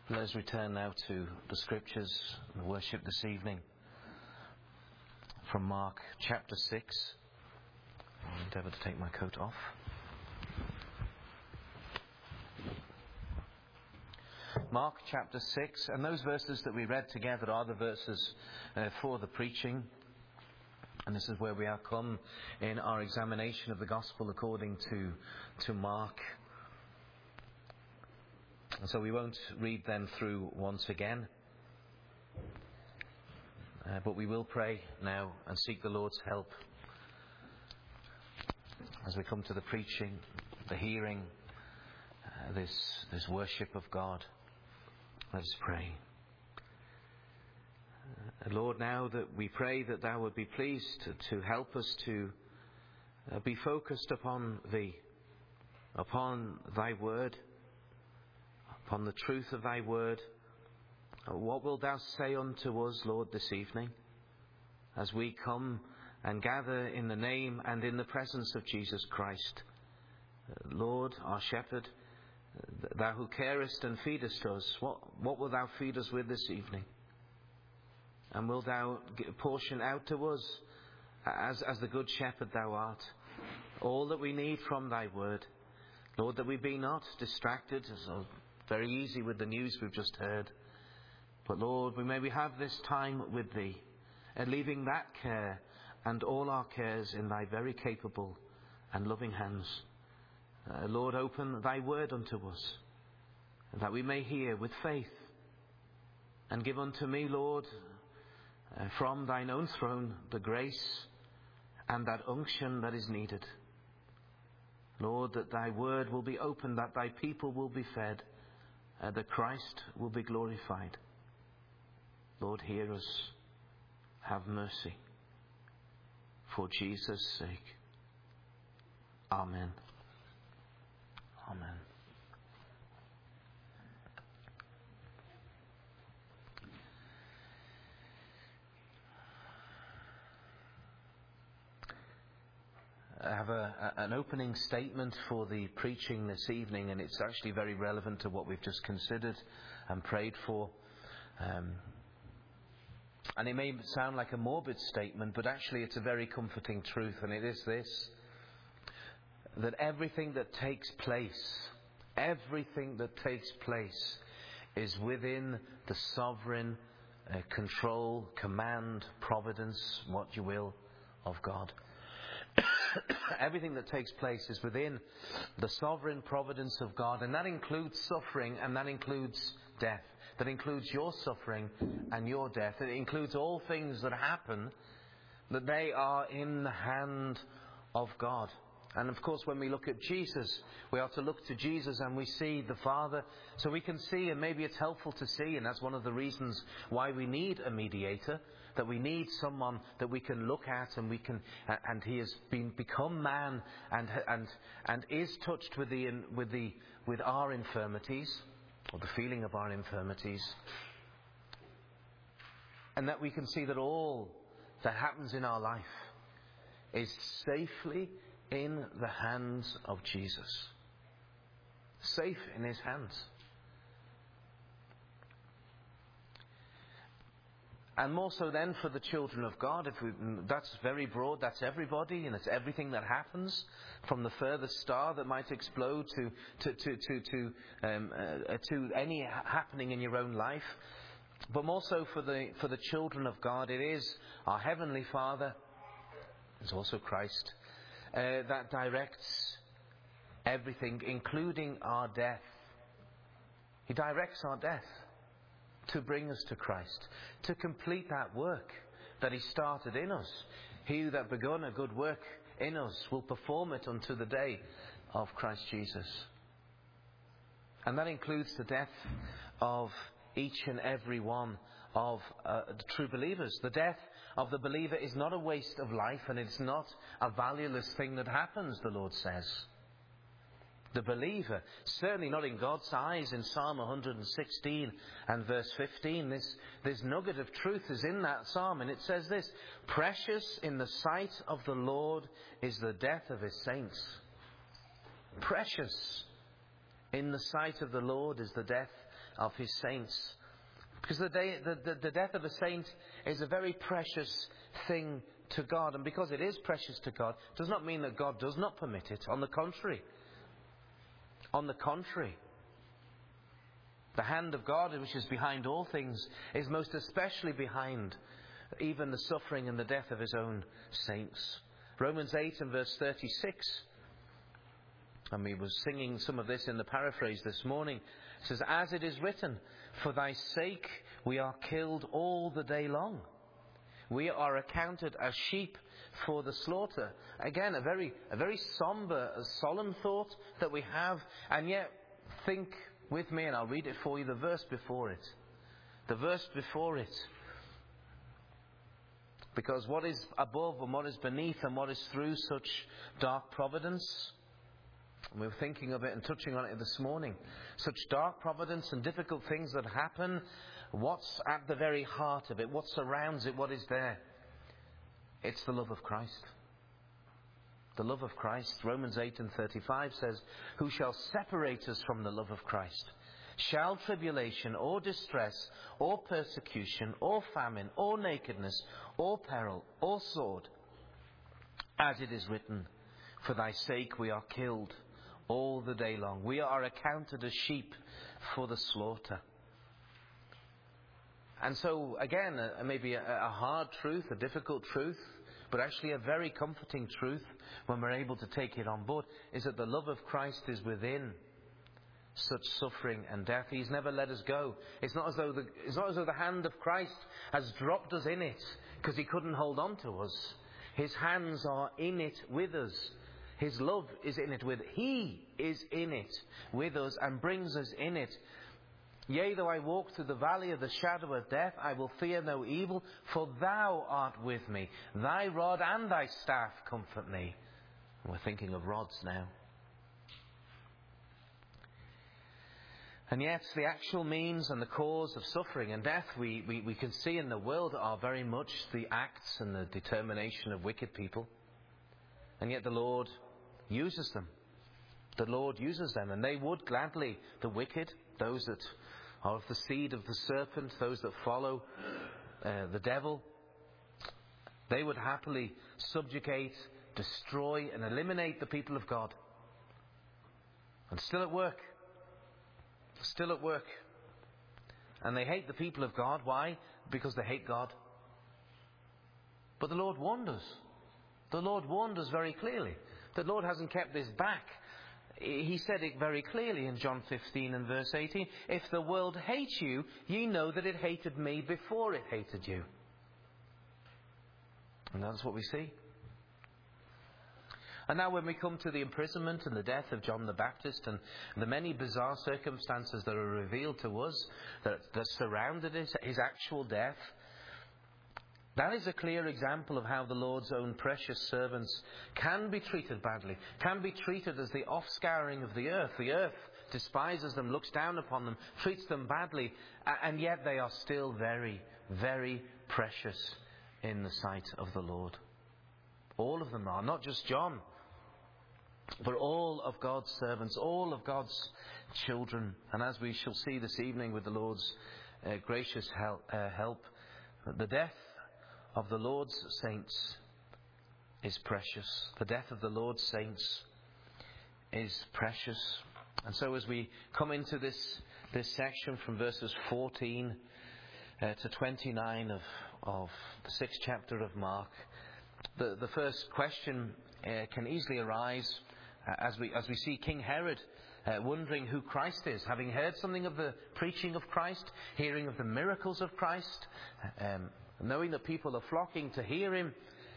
Let us return now to the Scriptures and worship this evening from Mark chapter 6. I'll endeavour to take my coat off. Mark chapter 6, and those verses that we read together are the verses for the preaching. And this is where we are come in our examination of the Gospel according to Mark. And so we won't read them through once again. But we will pray now and seek the Lord's help as we come to the preaching, the hearing, this worship of God. Let us pray. Lord, now that we pray that Thou would be pleased to help us to be focused upon Thee, upon Thy word, upon the truth of Thy word. What wilt Thou say unto us, Lord, this evening, as we come and gather in the name and in the presence of Jesus Christ? Lord, our shepherd, Thou who carest and feedest us, what wilt Thou feed us with this evening? And wilt Thou portion out to us, as the good shepherd Thou art, all that we need from Thy word? Lord, that we be not distracted, so very easy with the news we've just heard. But Lord, may we have this time with Thee, and leaving that care and all our cares in Thy very capable and loving hands. Lord, open Thy word unto us, that we may hear with faith, and give unto me, Lord, from Thine own throne, the grace and that unction that is needed. Lord, that Thy word will be opened, that Thy people will be fed, that Christ will be glorified. Lord, hear us. Have mercy. For Jesus' sake. Amen. Amen. I have an opening statement for the preaching this evening, and it's actually very relevant to what we've just considered and prayed for. And it may sound like a morbid statement, but actually it's a very comforting truth, and it is this: that everything that takes place is within the sovereign control, command, providence, what you will, of God. Everything that takes place is within the sovereign providence of God, and that includes suffering, and that includes death. That includes your suffering and your death. It includes all things that happen, that they are in the hand of God. And of course, when we look at Jesus, we are to look to Jesus and we see the Father. So we can see, and maybe it's helpful to see, and that's one of the reasons why we need a mediator, that we need someone that we can look at, and and He has become man and is touched with our infirmities, or the feeling of our infirmities. And that we can see that all that happens in our life is safely in the hands of Jesus. Safe in His hands. And more so then for the children of God, that's very broad, that's everybody, and it's everything that happens, from the furthest star that might explode to any happening in your own life. But more so for the children of God, it is our Heavenly Father, it's also Christ, that directs everything, including our death. He directs our death to bring us to Christ, to complete that work that He started in us. He that begun a good work in us will perform it unto the day of Christ Jesus. And that includes the death of each and every one of the true believers. The death of the believer is not a waste of life, and it's not a valueless thing that happens, the Lord says. The believer, certainly not in God's eyes. In Psalm 116 and verse 15, this nugget of truth is in that psalm, and it says this: precious in the sight of the Lord is the death of His saints. Precious in the sight of the Lord is the death of his saints. Because the death of a saint is a very precious thing to God. And because it is precious to God, does not mean that God does not permit it. On the contrary. On the contrary. The hand of God, which is behind all things, is most especially behind even the suffering and the death of his own saints. Romans 8 and verse 36, and we were singing some of this in the paraphrase this morning, it says, "As it is written, for thy sake we are killed all the day long. We are accounted as sheep for the slaughter." Again, a very somber, a solemn thought that we have, and yet think with me, and I'll read it for you, the verse before it. The verse before it. Because what is above and what is beneath and what is through such dark providence, and we were thinking of it and touching on it this morning, such dark providence and difficult things that happen, what's at the very heart of it, what surrounds it, what is there? It's the love of Christ. The love of Christ. Romans 8 and 35 says, "Who shall separate us from the love of Christ? Shall tribulation or distress or persecution or famine or nakedness or peril or sword? As it is written, for thy sake we are killed all the day long. We are accounted as sheep for the slaughter." And so, again, maybe a hard truth, a difficult truth, but actually a very comforting truth when we're able to take it on board, is that the love of Christ is within such suffering and death. He's never let us go. It's not as though the hand of Christ has dropped us in it because he couldn't hold on to us. His hands are in it with us. His love is in it with us. He is in it with us and brings us in it. "Yea, though I walk through the valley of the shadow of death, I will fear no evil, for thou art with me. Thy rod and thy staff comfort me." And we're thinking of rods now. And yet the actual means and the cause of suffering and death we can see in the world are very much the acts and the determination of wicked people. And yet the Lord uses them. The Lord uses them, and they would gladly, the wicked, those that are of the seed of the serpent, those that follow the devil, they would happily subjugate, destroy and eliminate the people of God. And still at work. Still at work. And they hate the people of God. Why? Because they hate God. But the Lord warned us. The Lord warned us very clearly. The Lord hasn't kept this back. He said it very clearly in John 15 and verse 18. "If the world hates you, ye know that it hated me before it hated you." And that's what we see. And now when we come to the imprisonment and the death of John the Baptist and the many bizarre circumstances that are revealed to us that surrounded his actual death, that is a clear example of how the Lord's own precious servants can be treated badly, can be treated as the offscouring of the earth. The earth despises them, looks down upon them, treats them badly, and yet they are still very, very precious in the sight of the Lord. All of them are, not just John, but all of God's servants, all of God's children. And as we shall see this evening with the Lord's gracious help, the death of the Lord's saints is precious. The death of the Lord's saints is precious. And so as we come into this section from verses 14 to 29 of the 6th chapter of Mark, the first question can easily arise as we see King Herod wondering who Christ is, having heard something of the preaching of Christ, hearing of the miracles of Christ, knowing that people are flocking to hear him.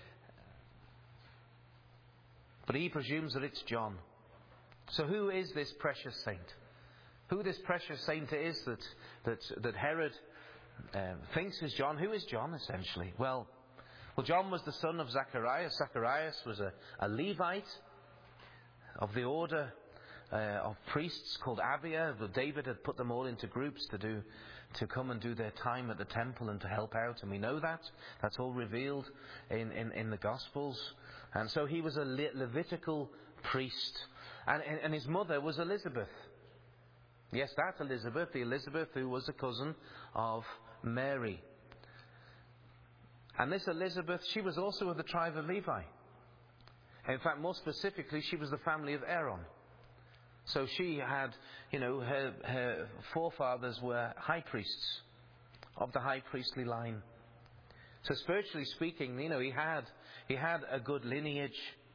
But he presumes that it's John. So who is this precious saint? Who this precious saint is that Herod thinks is John? Who is John, essentially? Well, John was the son of Zacharias. Zacharias was a Levite of the order of priests called Abia. David had put them all into groups to come and do their time at the temple and to help out, and we know that. That's all revealed in the Gospels. And so he was a Levitical priest, and his mother was Elizabeth. Yes, that Elizabeth, the Elizabeth who was a cousin of Mary. And this Elizabeth, she was also of the tribe of Levi. In fact, more specifically, she was the family of Aaron. So she had, her forefathers were high priests of the high priestly line. So spiritually speaking, he had a good lineage.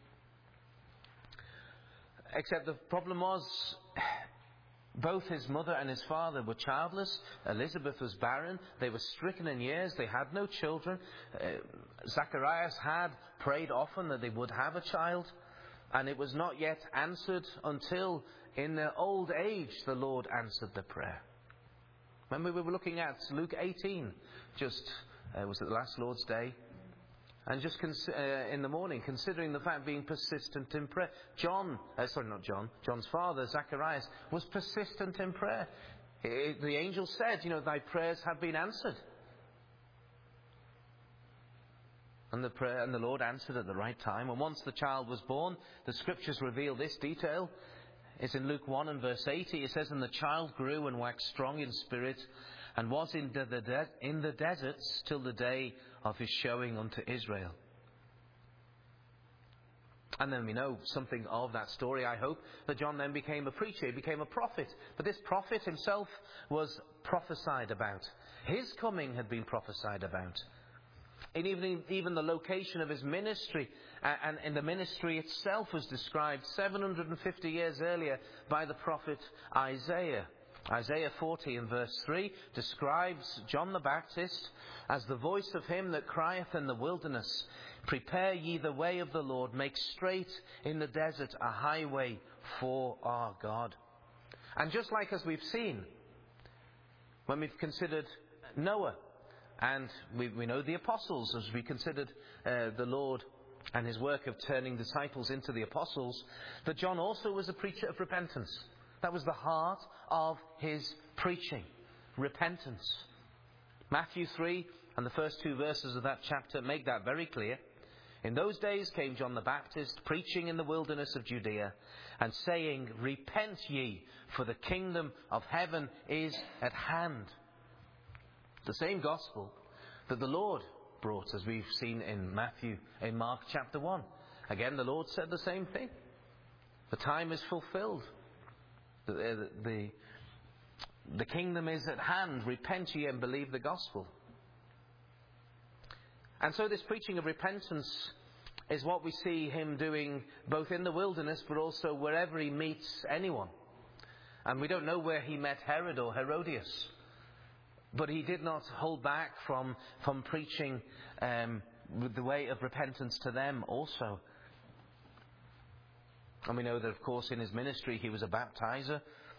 Except the problem was, both his mother and his father were childless. Elizabeth was barren. They were stricken in years. They had no children. Zacharias had prayed often that they would have a child. And it was not yet answered until in their old age the Lord answered the prayer. Remember, we were looking at Luke 18, was it the last Lord's Day? And just in the morning, considering the fact being persistent in prayer. John's father, Zacharias, was persistent in prayer. The angel said, thy prayers have been answered. And the Lord answered at the right time. And once the child was born, the scriptures reveal this detail. It's in Luke 1 and verse 80. It says, and the child grew and waxed strong in spirit, and was in the deserts till the day of his showing unto Israel. And then we know something of that story, I hope, that John then became a preacher, he became a prophet. But this prophet himself was prophesied about. His coming had been prophesied about. And even the location of his ministry, and in the ministry itself was described 750 years earlier by the prophet Isaiah. Isaiah 40 and verse 3 describes John the Baptist as the voice of him that crieth in the wilderness, prepare ye the way of the Lord, make straight in the desert a highway for our God. And just like as we've seen, when we've considered Noah, and we know the apostles, as we considered the Lord and his work of turning disciples into the apostles, that John also was a preacher of repentance. That was the heart of his preaching, repentance. Matthew 3 and the first 2 verses of that chapter make that very clear. In those days came John the Baptist, preaching in the wilderness of Judea, and saying, repent ye, for the kingdom of heaven is at hand. The same gospel that the Lord brought, as we've seen in Mark chapter 1. Again, the Lord said the same thing. The time is fulfilled. The kingdom is at hand. Repent ye and believe the gospel. And so this preaching of repentance is what we see him doing both in the wilderness but also wherever he meets anyone. And we don't know where he met Herod or Herodias. But he did not hold back from preaching the way of repentance to them also. And we know that, of course, in his ministry he was a baptizer.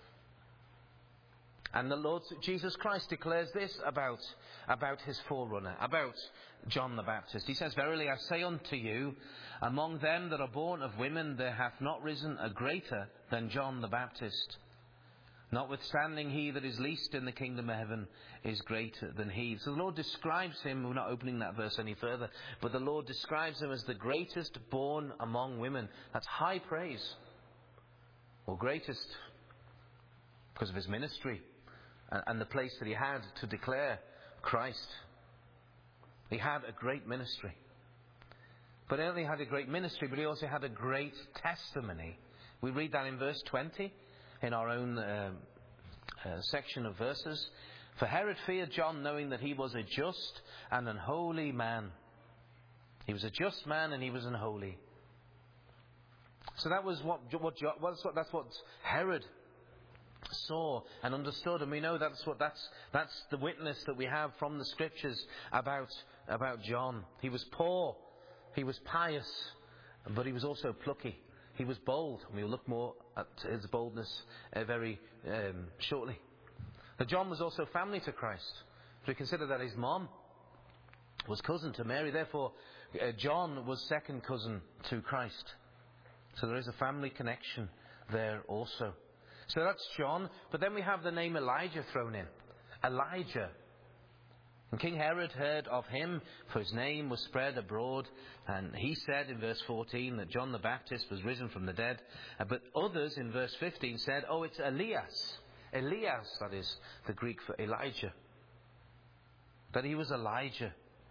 And the Lord Jesus Christ declares this about his forerunner, about John the Baptist. He says, verily I say unto you, among them that are born of women there hath not risen a greater than John the Baptist. Notwithstanding, he that is least in the kingdom of heaven is greater than he. So the Lord describes him, we're not opening that verse any further, but the Lord describes him as the greatest born among women. That's high praise. Or greatest because of his ministry and the place that he had to declare Christ. He had a great ministry. But not only had a great ministry, but he also had a great testimony. We read that in verse 20. In our own section of verses. For Herod feared John, knowing that he was a just and an holy man. He was a just man and he was unholy. So that was that's what Herod saw and understood, and we know that's the witness that we have from the scriptures about John. He was poor, he was pious, but he was also plucky. He was bold, and we'll look more at his boldness very shortly. But John was also family to Christ. We consider that his mom was cousin to Mary. Therefore, John was second cousin to Christ. So there is a family connection there also. So that's John. But then we have the name Elijah thrown in. Elijah. And King Herod heard of him, for his name was spread abroad. And he said in verse 14 that John the Baptist was risen from the dead. But others in verse 15 said, oh, it's Elias. Elias, that is the Greek for Elijah. That he was Elijah.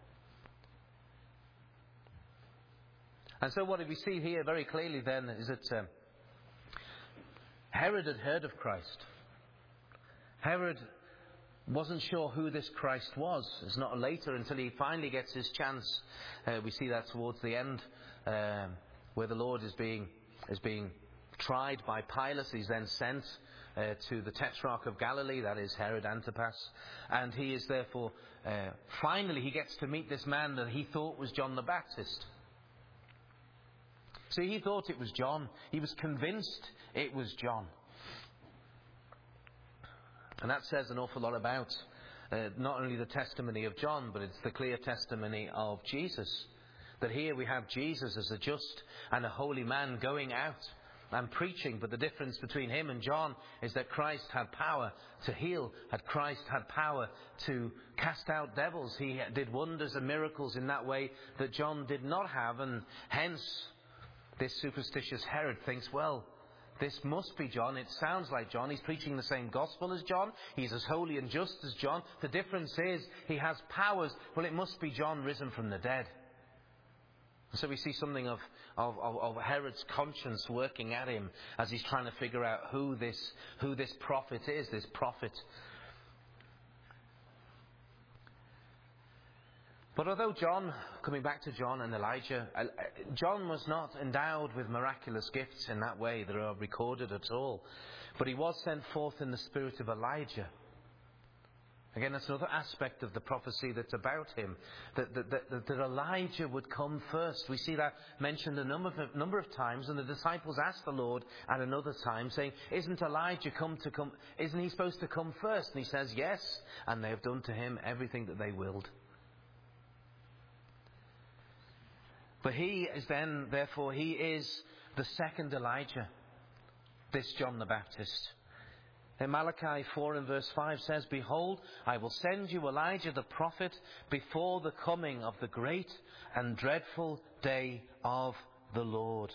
And so what we see here very clearly then is that Herod had heard of Christ. Herod wasn't sure who this Christ was. It's not later until he finally gets his chance. We see that towards the end, where the Lord is being tried by Pilate. He's then sent to the Tetrarch of Galilee, that is Herod Antipas, and he is therefore finally he gets to meet this man that he thought was John the Baptist. See, he thought it was John. He was convinced it was John. And that says an awful lot about not only the testimony of John, but it's the clear testimony of Jesus. That here we have Jesus as a just and a holy man going out and preaching. But the difference between him and John is that Christ had power to heal. Had Christ had power to cast out devils. He did wonders and miracles in that way that John did not have. And hence, this superstitious Herod thinks, well, this must be John. It sounds like John. He's preaching the same gospel as John. He's as holy and just as John. The difference is he has powers. Well, it must be John risen from the dead. And so we see something of Herod's conscience working at him as he's trying to figure out who this prophet is, this prophet. But although John, coming back to John and Elijah, John was not endowed with miraculous gifts in that way that are recorded at all. But he was sent forth in the spirit of Elijah. Again, that's another aspect of the prophecy that's about him. That Elijah would come first. We see that mentioned a number of times. And the disciples asked the Lord at another time, saying, isn't Elijah come? Isn't he supposed to come first? And he says, yes. And they have done to him everything that they willed. But he is then, therefore, he is the second Elijah, this John the Baptist. In Malachi 4 and verse 5 says, behold, I will send you Elijah the prophet before the coming of the great and dreadful day of the Lord.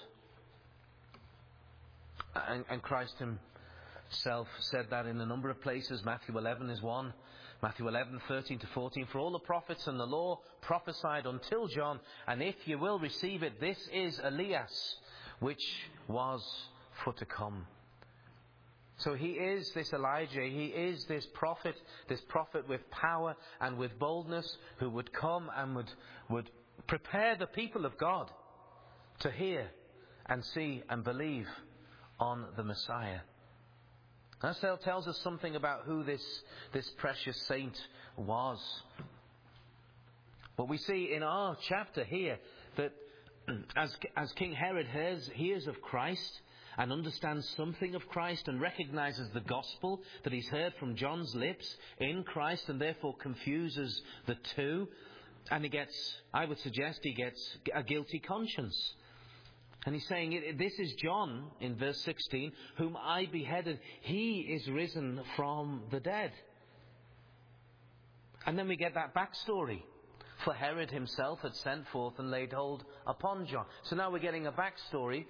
And Christ himself said that in a number of places. Matthew 11 is one. Matthew 11, 13 to 14. For all the prophets and the law prophesied until John, and if you will receive it, this is Elias, which was for to come. So he is this Elijah, he is this prophet with power and with boldness, who would come and would prepare the people of God to hear and see and believe on the Messiah. That tells us something about who this precious saint was. But we see in our chapter here that as King Herod hears of Christ and understands something of Christ and recognizes the gospel that he's heard from John's lips in Christ, and therefore confuses the two, and I would suggest he gets a guilty conscience. And he's saying, this is John, in verse 16, whom I beheaded. He is risen from the dead. And then we get that backstory. For Herod himself had sent forth and laid hold upon John. So now we're getting a backstory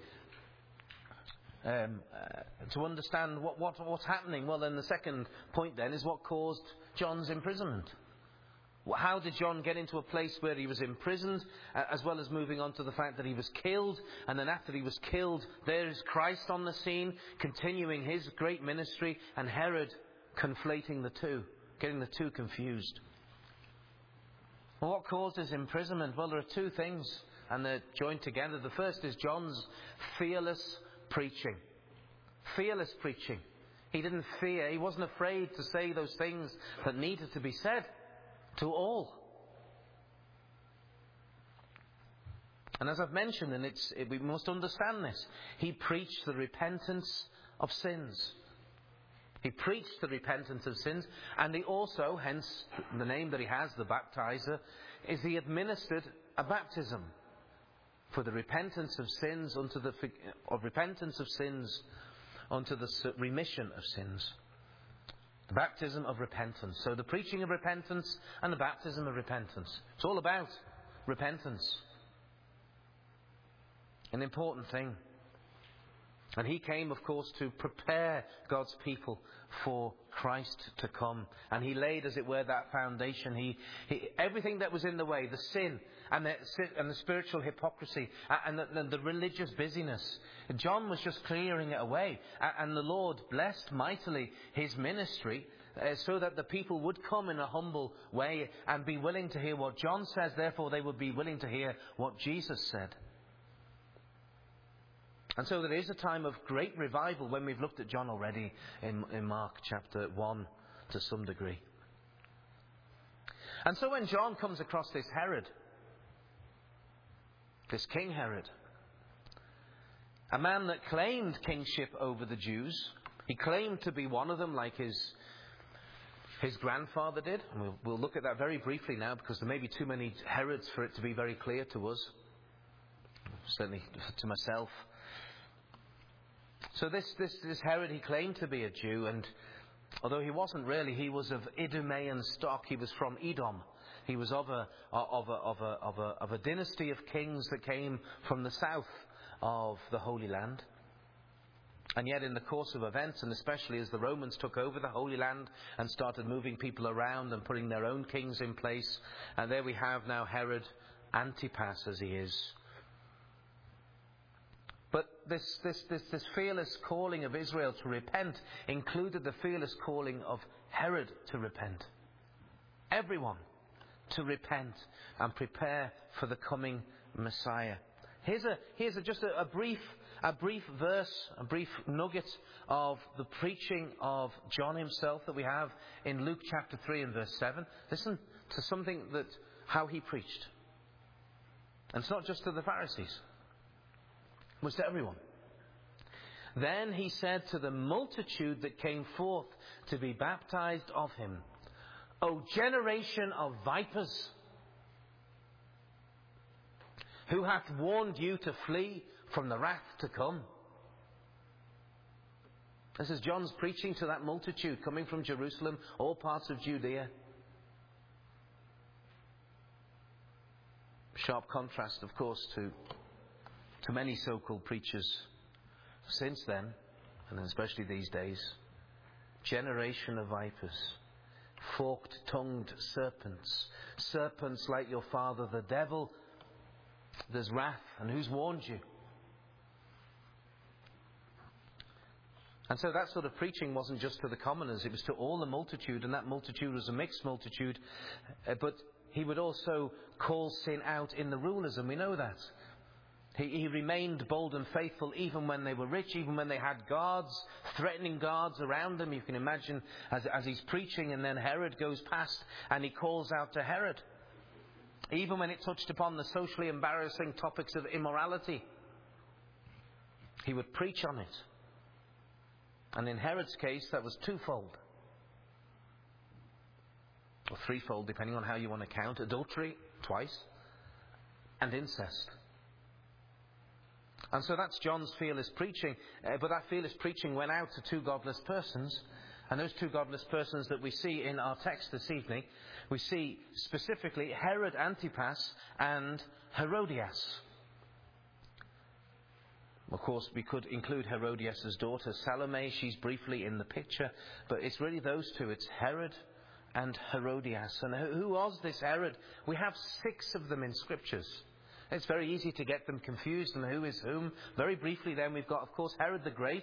to understand what's happening. Well, then the second point then is what caused John's imprisonment. How did John get into a place where he was imprisoned, as well as moving on to the fact that he was killed, and then after he was killed, there is Christ on the scene, continuing his great ministry, and Herod conflating the two, getting the two confused. Well, what caused his imprisonment? Well, there are two things, and they're joined together. The first is John's fearless preaching. Fearless preaching. He didn't fear, he wasn't afraid to say those things that needed to be said. To all. And as I've mentioned, and we must understand this, he preached the repentance of sins. He preached the repentance of sins, and he also, hence the name that he has, the baptizer, is he administered a baptism for the repentance of sins unto the remission of sins. The baptism of repentance. So the preaching of repentance and the baptism of repentance. It's all about repentance. An important thing. And he came, of course, to prepare God's people for Christ to come. And he laid, as it were, that foundation. Everything that was in the way, the sin and the spiritual hypocrisy and the religious busyness, John was just clearing it away. And the Lord blessed mightily his ministry so that the people would come in a humble way and be willing to hear what John says. Therefore, they would be willing to hear what Jesus said. And so there is a time of great revival when we've looked at John already in Mark chapter 1 to some degree. And so when John comes across this Herod, this King Herod, a man that claimed kingship over the Jews, he claimed to be one of them like his grandfather did. And we'll look at that very briefly now because there may be too many Herods for it to be very clear to us. Certainly to myself. So this Herod, he claimed to be a Jew, and although he wasn't really, he was of Idumean stock. He was from Edom. He was of a dynasty of kings that came from the south of the Holy Land. And yet in the course of events, and especially as the Romans took over the Holy Land and started moving people around and putting their own kings in place, and there we have now Herod Antipas as he is. But this fearless calling of Israel to repent included the fearless calling of Herod to repent. Everyone to repent and prepare for the coming Messiah. Here's just a brief verse, a brief nugget of the preaching of John himself that we have in Luke chapter 3 and verse 7. Listen to something how he preached. And it's not just to the Pharisees. It was to everyone. Then he said to the multitude that came forth to be baptized of him, O generation of vipers, who hath warned you to flee from the wrath to come? This is John's preaching to that multitude coming from Jerusalem, all parts of Judea. Sharp contrast, of course, to many so-called preachers since then, and especially these days. Generation of vipers, forked-tongued serpents, serpents like your father the devil. There's wrath, and who's warned you? And so that sort of preaching wasn't just to the commoners, it was to all the multitude, and that multitude was a mixed multitude. But he would also call sin out in the rulers, and we know that. He remained bold and faithful even when they were rich, even when they had guards, threatening guards around them. You can imagine as he's preaching, and then Herod goes past and he calls out to Herod. Even when it touched upon the socially embarrassing topics of immorality, he would preach on it. And in Herod's case, that was twofold. Or threefold, depending on how you want to count. Adultery, twice. And incest. And so that's John's fearless preaching. But that fearless preaching went out to two godless persons. And those two godless persons that we see in our text this evening, we see specifically Herod Antipas and Herodias. Of course, we could include Herodias' daughter, Salome. She's briefly in the picture. But it's really those two. It's Herod and Herodias. And who was this Herod? We have 6 of them in Scriptures. It's very easy to get them confused and who is whom. Very briefly then, we've got, of course, Herod the Great.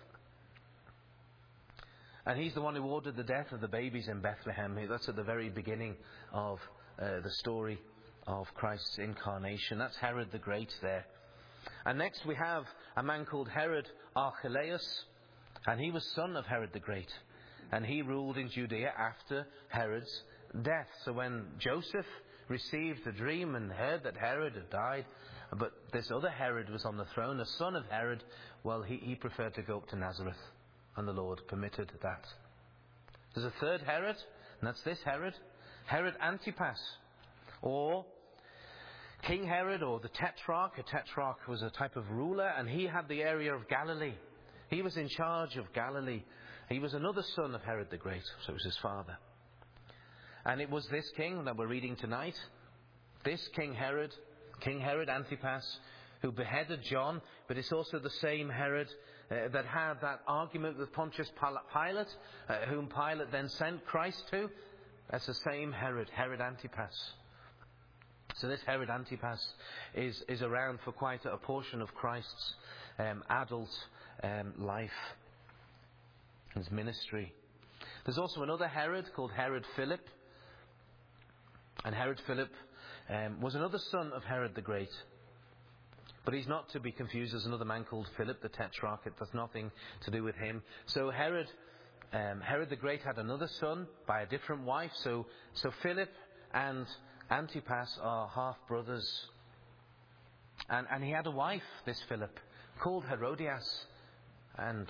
And he's the one who ordered the death of the babies in Bethlehem. That's at the very beginning of the story of Christ's incarnation. That's Herod the Great there. And next we have a man called Herod Archelaus. And he was son of Herod the Great. And he ruled in Judea after Herod's death. So when Joseph received a dream and heard that Herod had died, but this other Herod was on the throne, a son of Herod, well, he preferred to go up to Nazareth, and the Lord permitted that. There's a third Herod, and that's this Herod, Herod Antipas, or King Herod, or the Tetrarch. A Tetrarch was a type of ruler, and he had the area of Galilee. He was in charge of Galilee. He was another son of Herod the Great, so it was his father. And it was this king that we're reading tonight, this King Herod Antipas, who beheaded John, but it's also the same Herod that had that argument with Pontius Pilate, whom Pilate then sent Christ to. That's the same Herod, Herod Antipas. So this Herod Antipas is around for quite a portion of Christ's adult life, his ministry. There's also another Herod called Herod Philip. And Herod Philip was another son of Herod the Great. But he's not to be confused. There's another man called Philip the Tetrarch. It has nothing to do with him. So Herod the Great had another son by a different wife. So Philip and Antipas are half brothers. And he had a wife, this Philip, called Herodias. And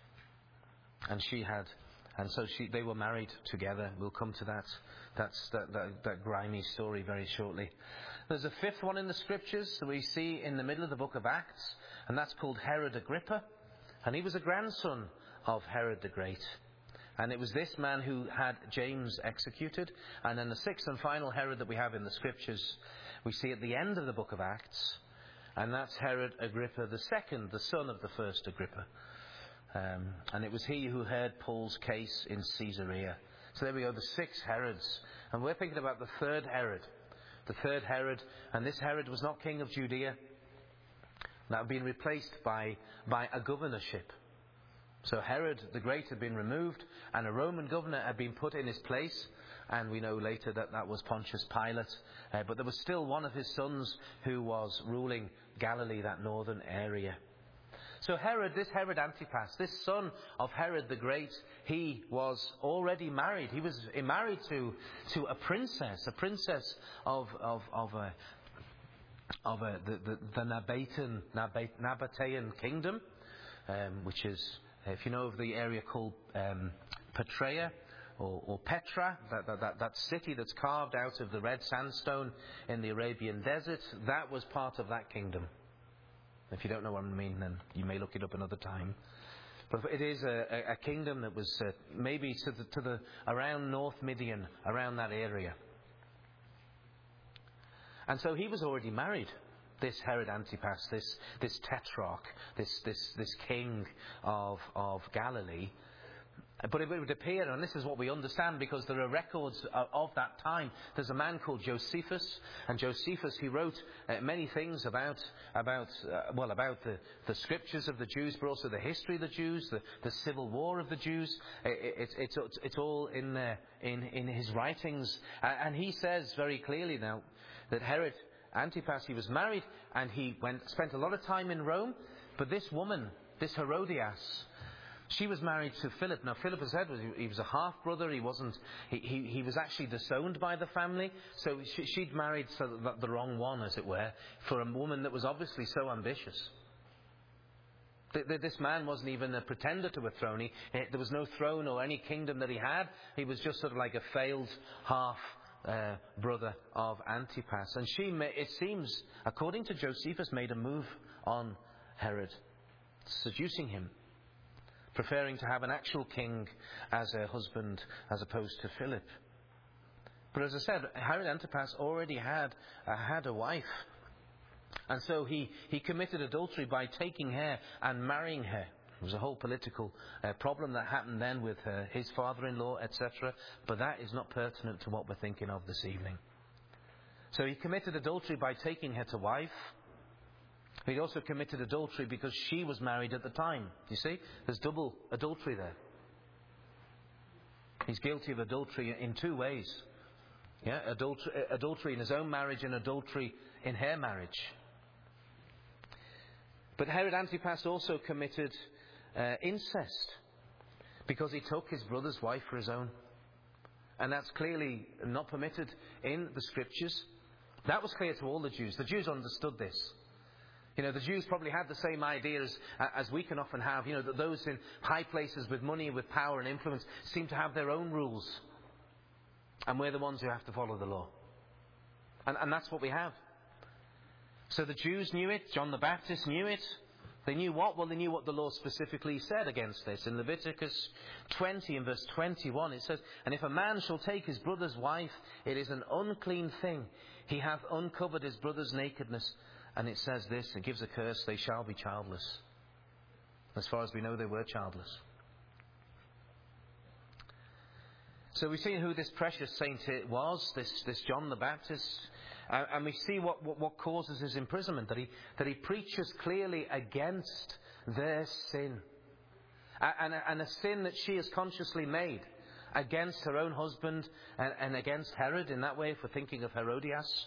they were married together. We'll come to that. That's that grimy story very shortly. There's a fifth one in the scriptures that we see in the middle of the book of Acts, and that's called Herod Agrippa. And he was a grandson of Herod the Great. And it was this man who had James executed. And then the sixth and final Herod that we have in the scriptures, we see at the end of the book of Acts. And that's Herod Agrippa II, the son of the first Agrippa. And it was he who heard Paul's case in Caesarea. So there we go, the 6 Herods. And we're thinking about the third Herod. The third Herod. And this Herod was not king of Judea. That had been replaced by a governorship. So Herod the Great had been removed and a Roman governor had been put in his place. And we know later that was Pontius Pilate. But there was still one of his sons who was ruling Galilee, that northern area. So this Herod Antipas, this son of Herod the Great, he was already married. He was married to a princess of the Nabatean kingdom, which is, if you know of the area called Petrea or Petra, that city that's carved out of the red sandstone in the Arabian desert, that was part of that kingdom. If you don't know what I mean, then you may look it up another time. But it is a kingdom that was maybe to the around North Midian, around that area. And so he was already married. This Herod Antipas, this tetrarch, this king of Galilee. But it would appear, and this is what we understand because there are records of that time. There's a man called Josephus, and Josephus, he wrote many things about the scriptures of the Jews, but also the history of the Jews, the civil war of the Jews. It's all in there in his writings, and he says very clearly now that Herod Antipas, he was married and he spent a lot of time in Rome, but this woman, this Herodias, she was married to Philip. Now, Philip, as I said, he was a half-brother. He was actually disowned by the family. So she'd married the wrong one, as it were, for a woman that was obviously so ambitious. This man wasn't even a pretender to a throne. There was no throne or any kingdom that he had. He was just sort of like a failed half-brother of Antipas. And she, it seems, according to Josephus, made a move on Herod, seducing him, preferring to have an actual king as a husband as opposed to Philip. But as I said, Herod Antipas already had a wife. And so he committed adultery by taking her and marrying her. There was a whole political problem that happened then with his father-in-law, etc. But that is not pertinent to what we're thinking of this evening. So he committed adultery by taking her to wife. He also committed adultery because she was married at the time. You see, there's double adultery there. He's guilty of adultery in 2 ways. Yeah, adultery in his own marriage and adultery in her marriage. But Herod Antipas also committed incest because he took his brother's wife for his own. And that's clearly not permitted in the scriptures. That was clear to all the Jews. The Jews understood this. You know, the Jews probably had the same ideas as we can often have. You know, that those in high places with money, with power and influence seem to have their own rules. And we're the ones who have to follow the law. And that's what we have. So the Jews knew it. John the Baptist knew it. They knew what? Well, they knew what the law specifically said against this. In Leviticus 20 and verse 21, it says, "And if a man shall take his brother's wife, it is an unclean thing. He hath uncovered his brother's nakedness. And it says this, it gives a curse, they shall be childless. As far as we know, they were childless. So we've seen who this precious saint was, this John the Baptist. And we see what causes his imprisonment, that he preaches clearly against their sin. And a sin that she has consciously made against her own husband and against Herod in that way, if we're thinking of Herodias.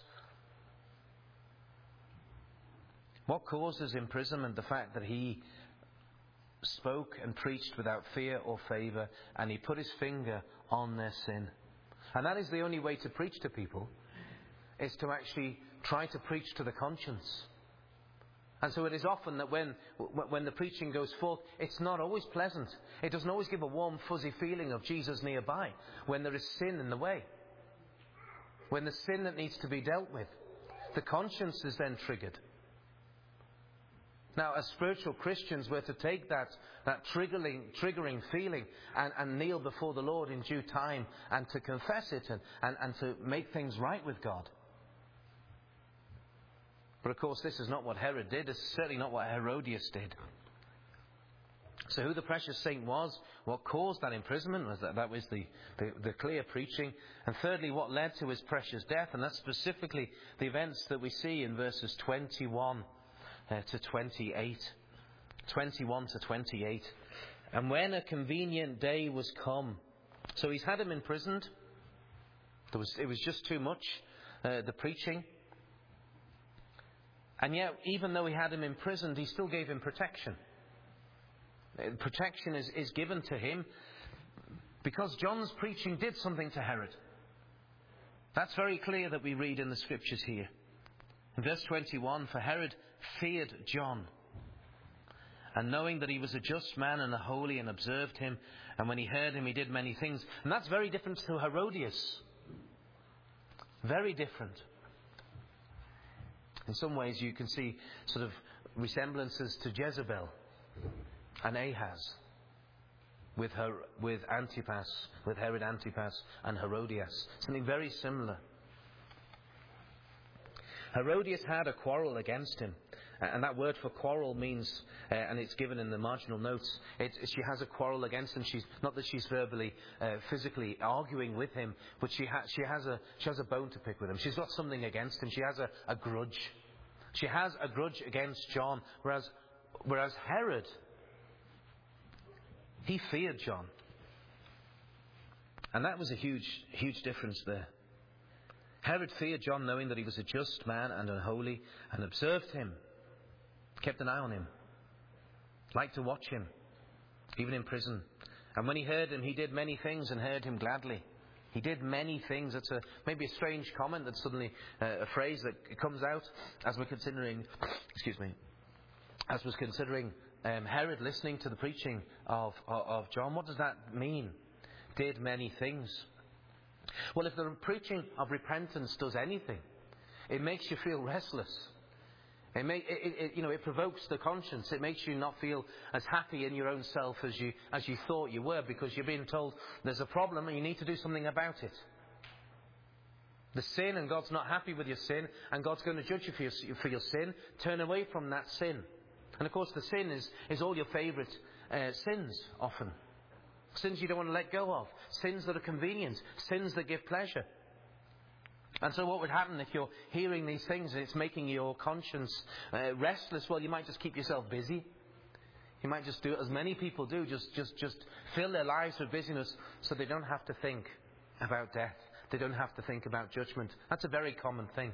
What causes imprisonment? The fact that he spoke and preached without fear or favour, and he put his finger on their sin. And that is the only way to preach to people, is to actually try to preach to the conscience. And so it is often that when the preaching goes forth, it's not always pleasant. It doesn't always give a warm, fuzzy feeling of Jesus nearby, when there is sin in the way. When there's sin that needs to be dealt with, the conscience is then triggered. Now, as spiritual Christians, we're to take that triggering feeling and kneel before the Lord in due time and to confess it and to make things right with God. But of course, this is not what Herod did. It's certainly not what Herodias did. So who the precious saint was, what caused that imprisonment, was that was the clear preaching. And thirdly, what led to his precious death, and that's specifically the events that we see in verses 21 to 28. 21 to 28. And when a convenient day was come, so he's had him imprisoned. It was just too much, the preaching. And yet, even though he had him imprisoned, he still gave him protection. Protection is given to him because John's preaching did something to Herod. That's very clear that we read in the scriptures here. In verse 21, for Herod feared John, and knowing that he was a just man and a holy, and observed him, and when he heard him, he did many things. And that's very different to Herodias. Very different. In some ways you can see sort of resemblances to Jezebel and Ahaz with Antipas, with Herod Antipas and Herodias. Something very similar. Herodias had a quarrel against him. And that word for quarrel means, and it's given in the marginal notes, she has a quarrel against him. She's not that she's verbally, physically arguing with him, but she has a bone to pick with him. She's got something against him. She has a grudge. She has a grudge against John, whereas Herod, he feared John. And that was a huge difference there. Herod feared John, knowing that he was a just man and unholy, and observed him, kept an eye on him, liked to watch him, even in prison. And when he heard him, he did many things and heard him gladly. He did many things. It's maybe a strange comment that suddenly, a phrase that comes out as we're considering, Herod listening to the preaching of John. What does that mean? Did many things. Well, if the preaching of repentance does anything, it makes you feel restless. It provokes the conscience. It makes you not feel as happy in your own self as you thought you were, because you're being told there's a problem and you need to do something about it. The sin, and God's not happy with your sin, and God's going to judge you for your sin. Turn away from that sin. And of course, the sin is all your favourite sins often. Sins you don't want to let go of. Sins that are convenient. Sins that give pleasure. And so what would happen if you're hearing these things and it's making your conscience restless? Well, you might just keep yourself busy. You might just do it as many people do. Just fill their lives with busyness so they don't have to think about death. They don't have to think about judgment. That's a very common thing.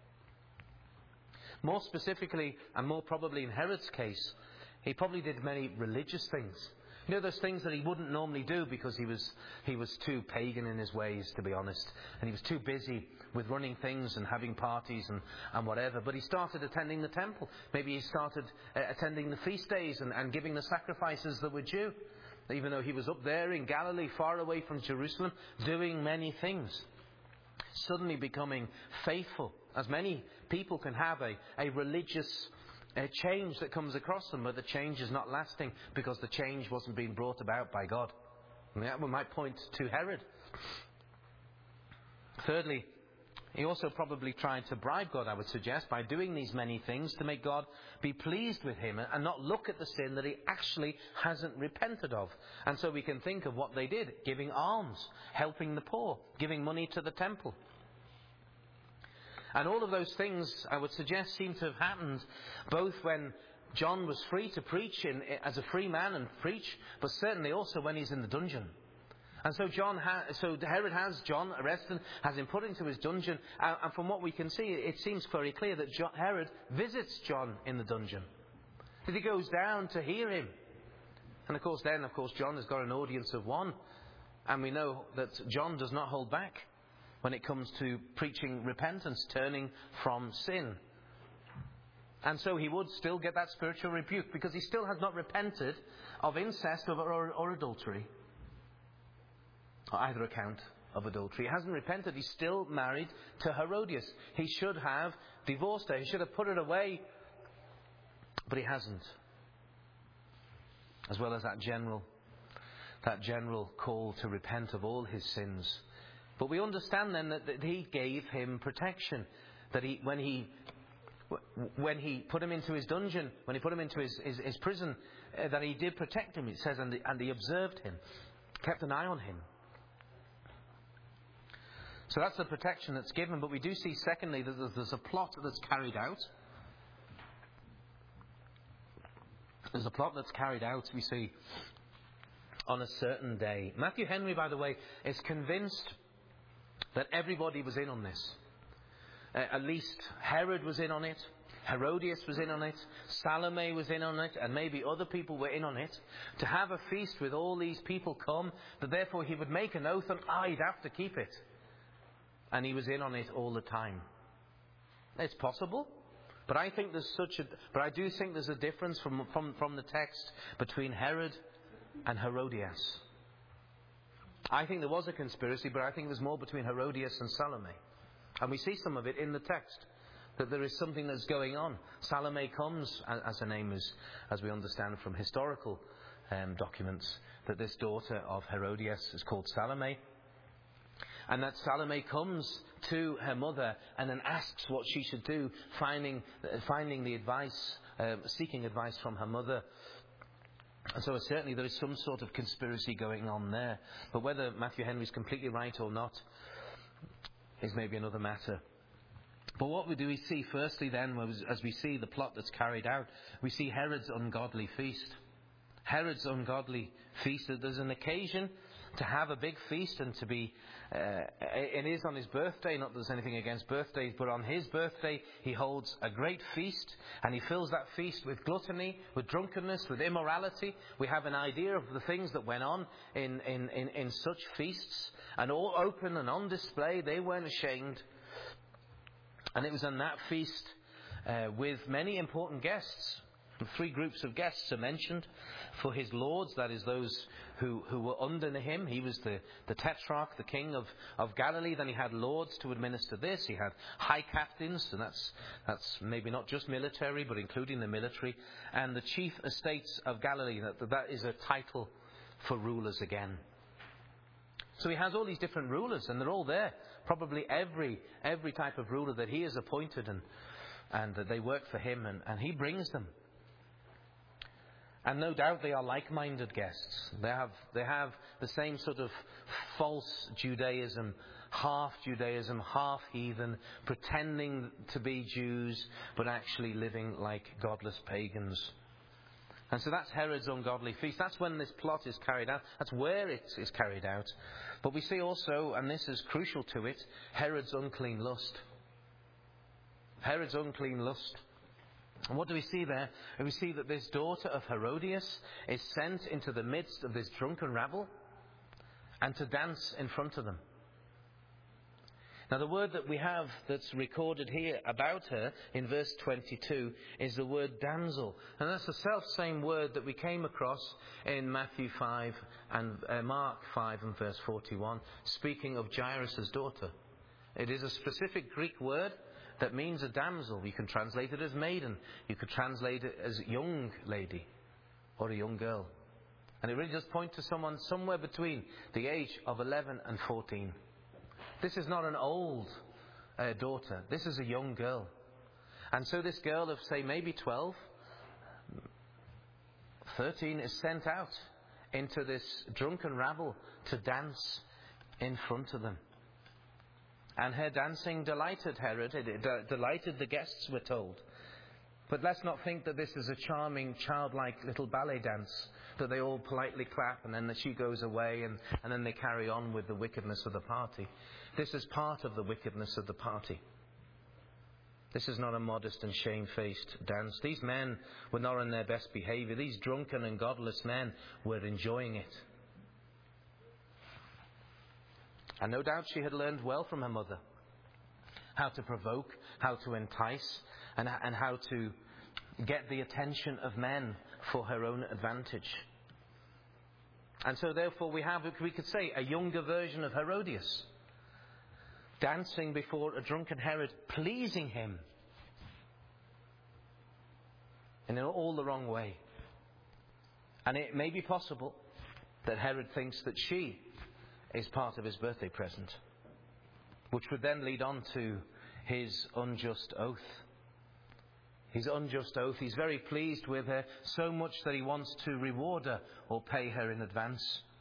More specifically, and more probably in Herod's case, he probably did many religious things. You know, those things that he wouldn't normally do because he was too pagan in his ways, to be honest. And he was too busy with running things and having parties and whatever. But he started attending the temple. Maybe he started attending the feast days and giving the sacrifices that were due. Even though he was up there in Galilee, far away from Jerusalem, doing many things. Suddenly becoming faithful. As many people can have a religious change that comes across them, but the change is not lasting because the change wasn't being brought about by God. And that might point to Herod. Thirdly, He also probably tried to bribe God, I would suggest, by doing these many things to make God be pleased with him and not look at the sin that he actually hasn't repented of. And so we can think of what they did: giving alms, helping the poor, giving money to the temple. And all of those things, I would suggest, seem to have happened both when John was free to preach as a free man and preach, but certainly also when he's in the dungeon. And so Herod has John arrested, has him put into his dungeon, and from what we can see, it seems very clear that Herod visits John in the dungeon. That he goes down to hear him. And of course, John has got an audience of one, and we know that John does not hold back when it comes to preaching repentance, turning from sin. And so he would still get that spiritual rebuke, because he still has not repented of incest or adultery. Or either account of adultery. He hasn't repented. He's still married to Herodias. He should have divorced her. He should have put it away. But he hasn't. As well as that general call to repent of all his sins. But we understand then that he gave him protection. That when he put him into his dungeon, when he put him into his prison, that he did protect him, it says, and he observed him, kept an eye on him. So that's the protection that's given. But we do see, secondly, that there's a plot that's carried out. There's a plot that's carried out, we see, on a certain day. Matthew Henry, by the way, is convinced that everybody was in on this. At least Herod was in on it. Herodias was in on it. Salome was in on it. And maybe other people were in on it. To have a feast with all these people come, that therefore he would make an oath and he'd have to keep it. And he was in on it all the time. It's possible, but I think I do think there's a difference from the text between Herod and Herodias. I think there was a conspiracy, but I think there's more between Herodias and Salome. And we see some of it in the text, that there is something that's going on. Salome comes, as her name is, as we understand from historical documents, that this daughter of Herodias is called Salome. And that Salome comes to her mother and then asks what she should do, finding the advice, seeking advice from her mother. And so certainly there is some sort of conspiracy going on there. But whether Matthew Henry is completely right or not is maybe another matter. But what we see firstly then, as we see the plot that's carried out, we see Herod's ungodly feast. Herod's ungodly feast. There's an occasion to have a big feast and to be, it is on his birthday, not that there's anything against birthdays, but on his birthday he holds a great feast, and he fills that feast with gluttony, with drunkenness, with immorality. We have an idea of the things that went on in such feasts, and all open and on display. They weren't ashamed. And it was on that feast with many important guests. 3 groups of guests are mentioned for his lords, that is those who were under him. He was the tetrarch, the king of Galilee. Then he had lords to administer this. He had high captains, and that's maybe not just military, but including the military. And the chief estates of Galilee, that is a title for rulers again. So he has all these different rulers, and they're all there. Probably every type of ruler that he has appointed, and that they work for him, and he brings them. And no doubt they are like-minded guests. They have the same sort of false Judaism, half heathen, pretending to be Jews, but actually living like godless pagans. And so that's Herod's ungodly feast. That's when this plot is carried out. That's where it is carried out. But we see also, and this is crucial to it, Herod's unclean lust. Herod's unclean lust. And what do we see there? We see that this daughter of Herodias is sent into the midst of this drunken rabble and to dance in front of them. Now the word that we have that's recorded here about her in verse 22 is the word damsel. And that's the self-same word that we came across in Matthew 5 and Mark 5 and verse 41, speaking of Jairus' daughter. It is a specific Greek word that means a damsel. You can translate it as maiden. You could translate it as young lady or a young girl. And it really does point to someone somewhere between the age of 11 and 14. This is not an old daughter. This is a young girl. And so this girl of, say, maybe 12, 13 is sent out into this drunken rabble to dance in front of them. And her dancing delighted Herod. It delighted the guests, we're told. But let's not think that this is a charming, childlike little ballet dance that they all politely clap and then she goes away and then they carry on with the wickedness of the party. This is part of the wickedness of the party. This is not a modest and shamefaced dance. These men were not in their best behaviour. These drunken and godless men were enjoying it. And no doubt she had learned well from her mother how to provoke, how to entice, and how to get the attention of men for her own advantage. And so therefore we could say, a younger version of Herodias, dancing before a drunken Herod, pleasing him in all the wrong way. And it may be possible that Herod thinks that she is part of his birthday present, which would then lead on to his unjust oath. His unjust oath. He's very pleased with her, so much that he wants to reward her or pay her in advance.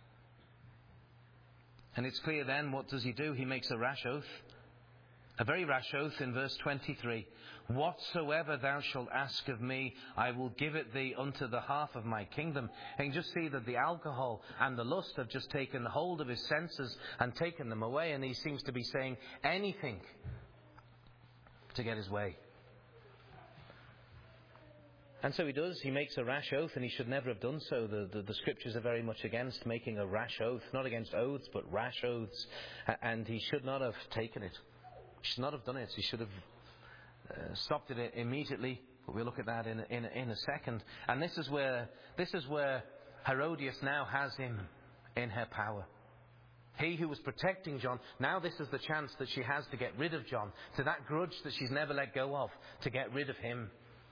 And it's clear then, what does he do? He makes a rash oath. A very rash oath in verse 23. Whatsoever thou shalt ask of me, I will give it thee unto the half of my kingdom. And you just see that the alcohol and the lust have just taken hold of his senses and taken them away. And he seems to be saying anything to get his way. And so he does. He makes a rash oath, and he should never have done so. The scriptures are very much against making a rash oath. Not against oaths, but rash oaths. And he should not have taken it. He should not have done it. He should have stopped it immediately. But we'll look at that in a second. And this is where Herodias now has him in her power. He who was protecting John, now this is the chance that she has to get rid of John. To that grudge that she's never let go of, to get rid of him.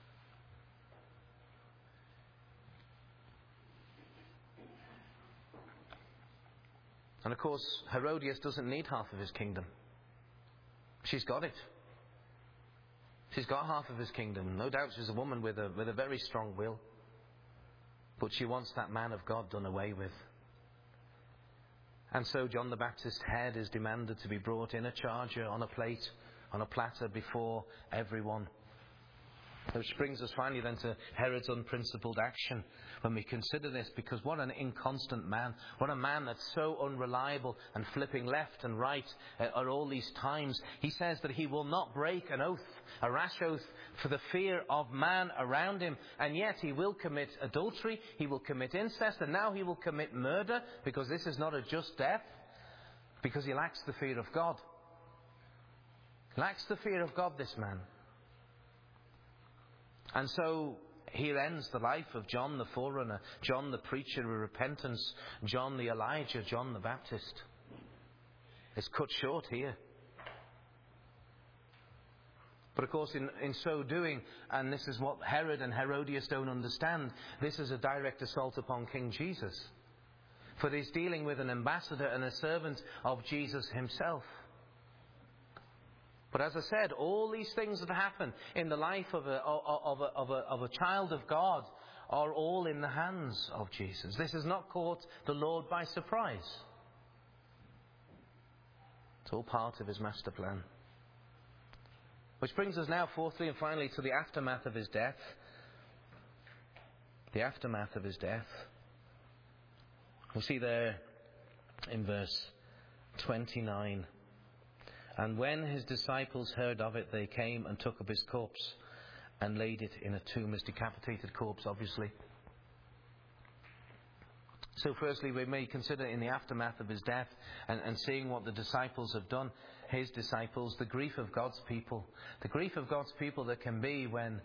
And of course, Herodias doesn't need half of his kingdom. She's got it. She's got half of his kingdom. No doubt she's a woman with a very strong will. But she wants that man of God done away with. And so John the Baptist's head is demanded to be brought in a charger, on a plate, on a platter before everyone. Which brings us finally then to Herod's unprincipled action when we consider this, because what an inconstant man. What a man that's so unreliable and flipping left and right at all these times. He says that he will not break an oath, a rash oath, for the fear of man around him. And yet he will commit adultery, he will commit incest, and now he will commit murder, because this is not a just death, because he lacks the fear of God. He lacks the fear of God, this man. And so here ends the life of John the forerunner, John the preacher of repentance, John the Elijah, John the Baptist. It's cut short here. But of course in so doing, and this is what Herod and Herodias don't understand, this is a direct assault upon King Jesus. For he's dealing with an ambassador and a servant of Jesus himself. But as I said, all these things that happen in the life of a child of God are all in the hands of Jesus. This has not caught the Lord by surprise. It's all part of his master plan. Which brings us now, fourthly and finally, to the aftermath of his death. The aftermath of his death. We see there in verse 29. And when his disciples heard of it, they came and took up his corpse and laid it in a tomb. His decapitated corpse, obviously. So firstly, we may consider in the aftermath of his death and seeing what the disciples have done, his disciples, the grief of God's people. The grief of God's people that can be when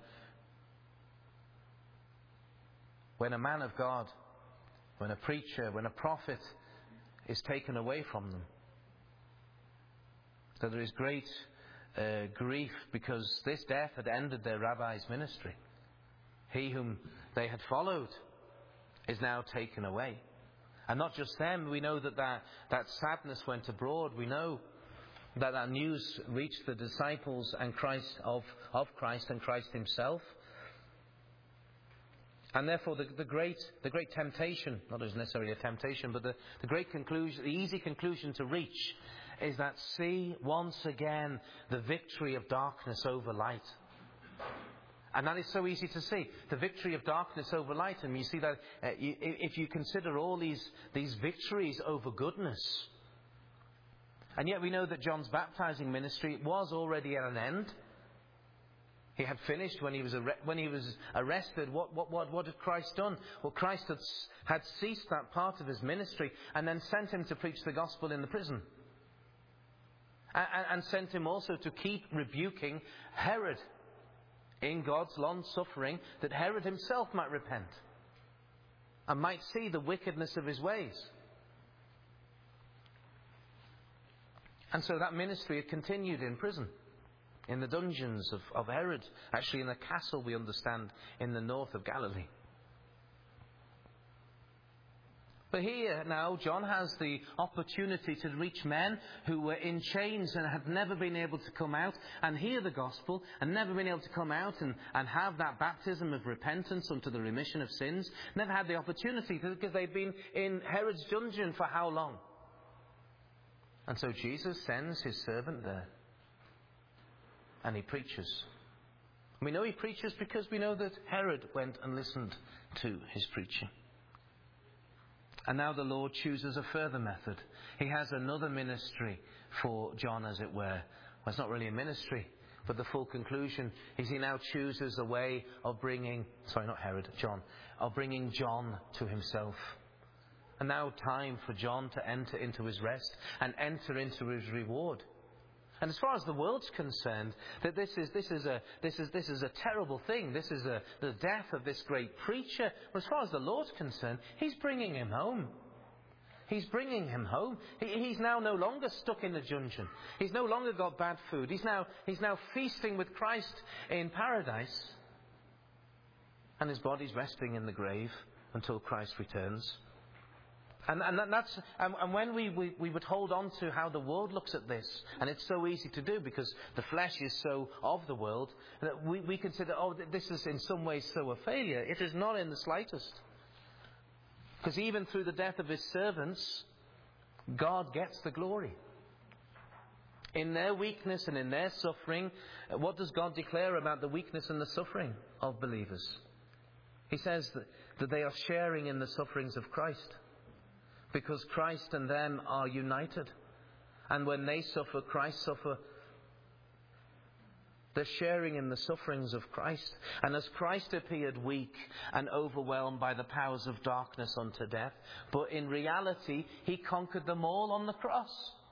a man of God, when a preacher, when a prophet is taken away from them. So there is great grief, because this death had ended their rabbi's ministry. He whom they had followed is now taken away. And not just them, we know that sadness went abroad. We know that news reached the disciples and Christ of Christ and Christ himself. And therefore the great temptation, not as necessarily a temptation, but the great conclusion, the easy conclusion to reach is that see once again the victory of darkness over light. And that is so easy to see, the victory of darkness over light. And you see that if you consider all these victories over goodness. And yet we know that John's baptizing ministry was already at an end. He had finished when he was arrested. What had Christ done? Well, Christ had ceased that part of his ministry and then sent him to preach the gospel in the prison. And sent him also to keep rebuking Herod in God's long suffering, that Herod himself might repent and might see the wickedness of his ways. And so that ministry had continued in prison, in the dungeons of Herod, actually in a castle, we understand, in the north of Galilee. But here now, John has the opportunity to reach men who were in chains and had never been able to come out and hear the gospel, and never been able to come out and have that baptism of repentance unto the remission of sins. Never had the opportunity because they'd been in Herod's dungeon for how long? And so Jesus sends his servant there. And he preaches. We know he preaches because we know that Herod went and listened to his preaching. And now the Lord chooses a further method. He has another ministry for John, as it were. Well, it's not really a ministry, but the full conclusion is he now chooses a way of bringing John to himself. And now time for John to enter into his rest and enter into his reward. And as far as the world's concerned, that this is a terrible thing. This is the death of this great preacher. But as far as the Lord's concerned, he's bringing him home. He's bringing him home. He's now no longer stuck in the dungeon. He's no longer got bad food. He's now feasting with Christ in paradise. And his body's resting in the grave until Christ returns. And when we would hold on to how the world looks at this, and it's so easy to do because the flesh is so of the world, that we consider, this is in some ways so a failure. It is not in the slightest. Because even through the death of his servants, God gets the glory. In their weakness and in their suffering, what does God declare about the weakness and the suffering of believers? He says that they are sharing in the sufferings of Christ. Because Christ and them are united. And when they suffer, Christ suffer. They're sharing in the sufferings of Christ. And as Christ appeared weak and overwhelmed by the powers of darkness unto death, but in reality, he conquered them all on the cross.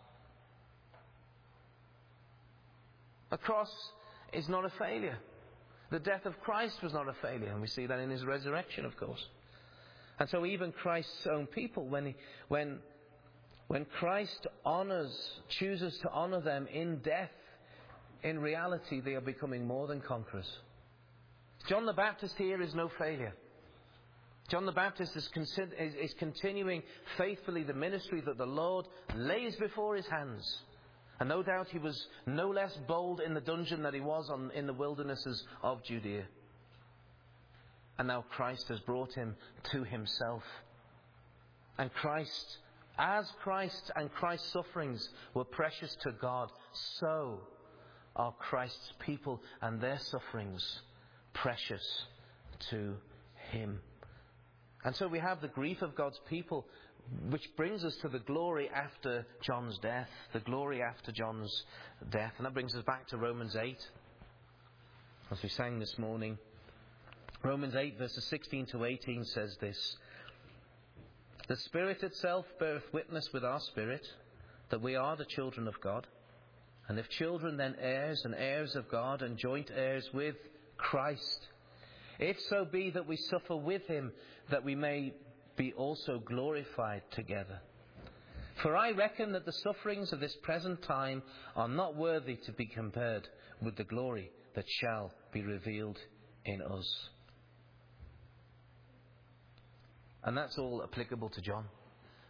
The cross is not a failure. The death of Christ was not a failure. And we see that in his resurrection, of course. And so even Christ's own people, when Christ chooses to honour them in death, in reality they are becoming more than conquerors. John the Baptist here is no failure. John the Baptist is continuing faithfully the ministry that the Lord lays before his hands. And no doubt he was no less bold in the dungeon than he was in the wildernesses of Judea. And now Christ has brought him to himself. And as Christ and Christ's sufferings were precious to God, so are Christ's people and their sufferings precious to him. And so we have the grief of God's people, which brings us to the glory after John's death. The glory after John's death. And that brings us back to Romans 8. As we sang this morning. Romans 8 verses 16 to 18 says this: The Spirit itself beareth witness with our spirit that we are the children of God. And if children, then heirs, and heirs of God, and joint heirs with Christ. If so be that we suffer with him, that we may be also glorified together. For I reckon that the sufferings of this present time are not worthy to be compared with the glory that shall be revealed in us. And that's all applicable to John.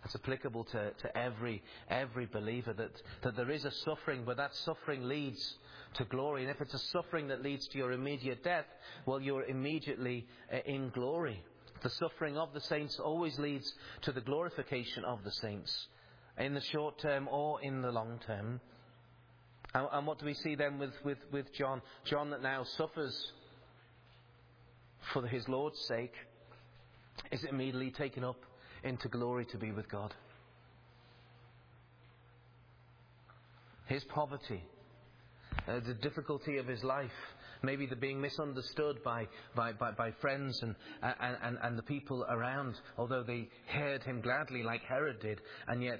It's applicable to every believer, that there is a suffering, but that suffering leads to glory. And if it's a suffering that leads to your immediate death, well, you're immediately in glory. The suffering of the saints always leads to the glorification of the saints, in the short term or in the long term. And what do we see then with John? John that now suffers for his Lord's sake is immediately taken up into glory to be with God. His poverty, the difficulty of his life, maybe the being misunderstood by friends and the people around, although they heard him gladly like Herod did, and yet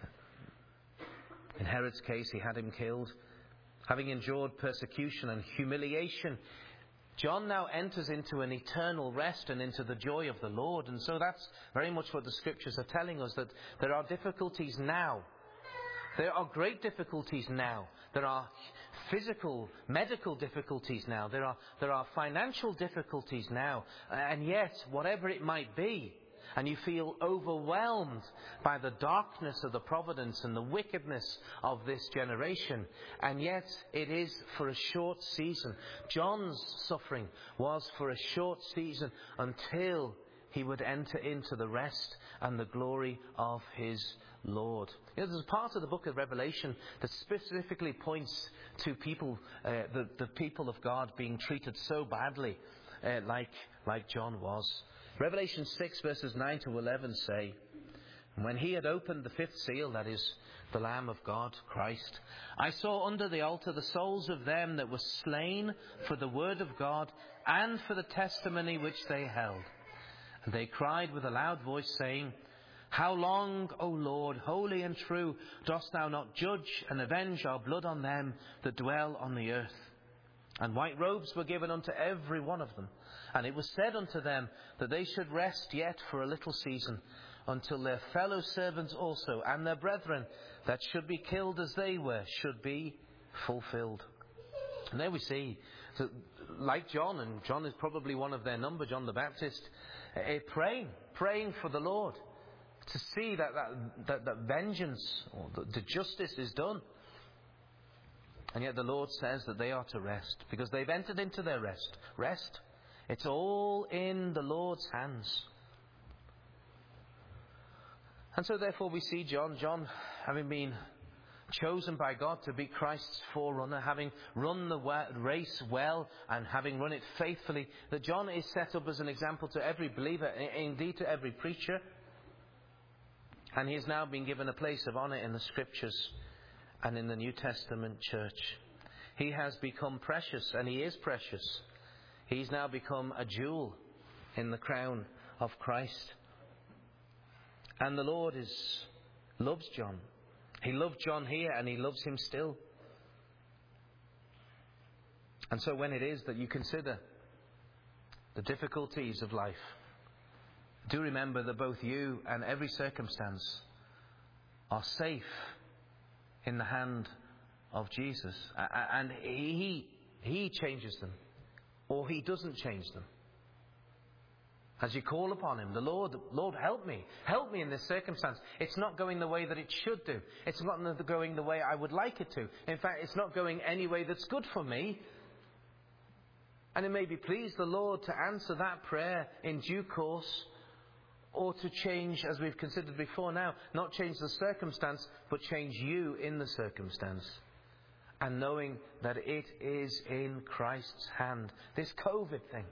in Herod's case he had him killed. Having endured persecution and humiliation, John now enters into an eternal rest and into the joy of the Lord. And so that's very much what the Scriptures are telling us, that there are difficulties now. There are great difficulties now. There are physical, medical difficulties now. There are financial difficulties now. And yet, whatever it might be, and you feel overwhelmed by the darkness of the providence and the wickedness of this generation, and yet it is for a short season. John's suffering was for a short season until he would enter into the rest and the glory of his Lord. You know, there's a part of the book of Revelation that specifically points to people, the people of God being treated so badly, like John was. Revelation 6 verses 9 to 11 say, "And when he had opened the fifth seal," that is, the Lamb of God, Christ, "I saw under the altar the souls of them that were slain for the word of God and for the testimony which they held. And they cried with a loud voice, saying, How long, O Lord, holy and true, dost thou not judge and avenge our blood on them that dwell on the earth? And white robes were given unto every one of them. And it was said unto them that they should rest yet for a little season, until their fellow servants also and their brethren that should be killed as they were should be fulfilled." And there we see, so like John, and John is probably one of their number, John the Baptist, praying for the Lord to see that vengeance or the justice is done. And yet the Lord says that they are to rest, because they've entered into their rest. Rest. It's all in the Lord's hands. And so therefore we see John having been chosen by God to be Christ's forerunner, having run the race well and having run it faithfully, that John is set up as an example to every believer, indeed to every preacher. And he has now been given a place of honour in the Scriptures and in the New Testament church. He has become precious, and he is precious. He's now become a jewel in the crown of Christ. And the Lord loves John. He loved John here, and he loves him still. And so when it is that you consider the difficulties of life, do remember that both you and every circumstance are safe in the hand of Jesus. And He changes them, or He doesn't change them. As you call upon Him, the Lord, help me in this circumstance. It's not going the way that it should do. It's not going the way I would like it to. In fact, it's not going any way that's good for me. And it may be please the Lord to answer that prayer in due course, or to change, as we've considered before now, not change the circumstance, but change you in the circumstance. And knowing that it is in Christ's hand. This COVID thing.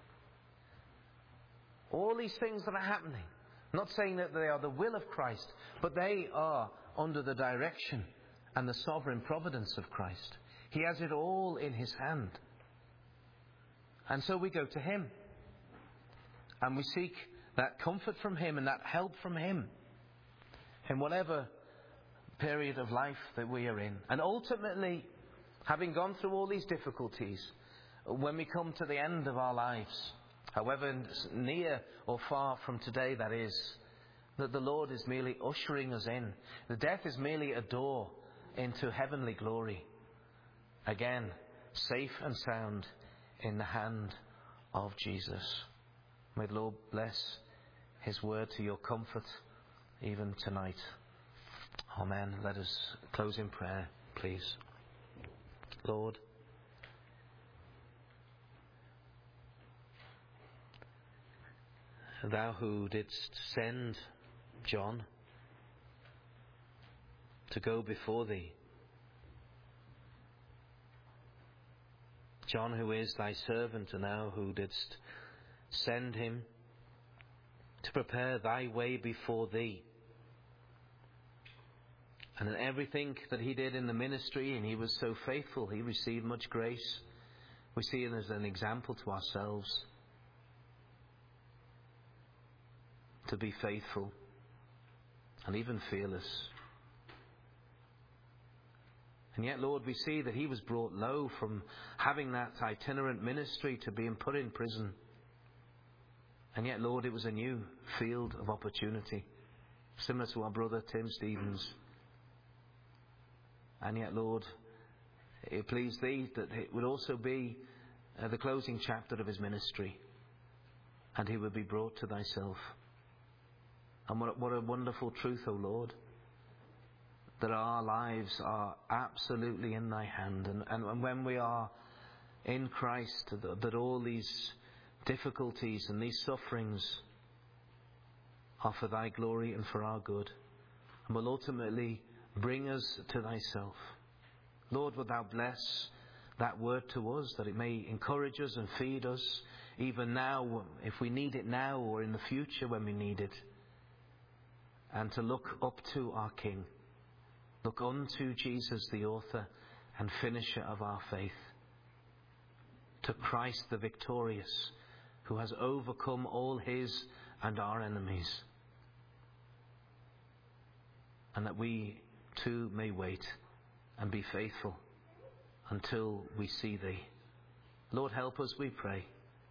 All these things that are happening. Not saying that they are the will of Christ, but they are under the direction and the sovereign providence of Christ. He has it all in His hand. And so we go to Him. And we seek that comfort from Him and that help from Him in whatever period of life that we are in. And ultimately, having gone through all these difficulties, when we come to the end of our lives, however near or far from today that is, that the Lord is merely ushering us in. The death is merely a door into heavenly glory. Again, safe and sound in the hand of Jesus. May the Lord bless His word to your comfort even tonight. Amen. Let us close in prayer, please. Lord, Thou who didst send John to go before Thee, John who is Thy servant, and Thou who didst send him to prepare Thy way before Thee. And in everything that he did in the ministry, and he was so faithful, he received much grace. We see it as an example to ourselves to be faithful and even fearless. And yet, Lord, we see that he was brought low from having that itinerant ministry to being put in prison. And yet, Lord, it was a new field of opportunity, similar to our brother Tim Stevens. And yet, Lord, it pleased Thee that it would also be the closing chapter of his ministry, and he would be brought to Thyself. And what a wonderful truth, O Lord, that our lives are absolutely in Thy hand. And when we are in Christ, that all these difficulties and these sufferings are for Thy glory and for our good, and will ultimately bring us to Thyself. Lord, would Thou bless that word to us, that it may encourage us and feed us, even now, if we need it now, or in the future when we need it. And to look up to our King. Look unto Jesus, the author and finisher of our faith. To Christ the victorious, who has overcome all His and our enemies. And that we too may wait and be faithful until we see Thee. Lord, help us, we pray.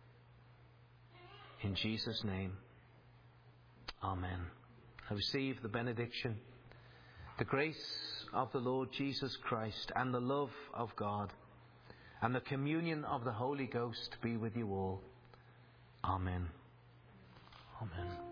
In Jesus' name, amen. I receive the benediction. The grace of the Lord Jesus Christ and the love of God and the communion of the Holy Ghost be with you all. Amen. Amen.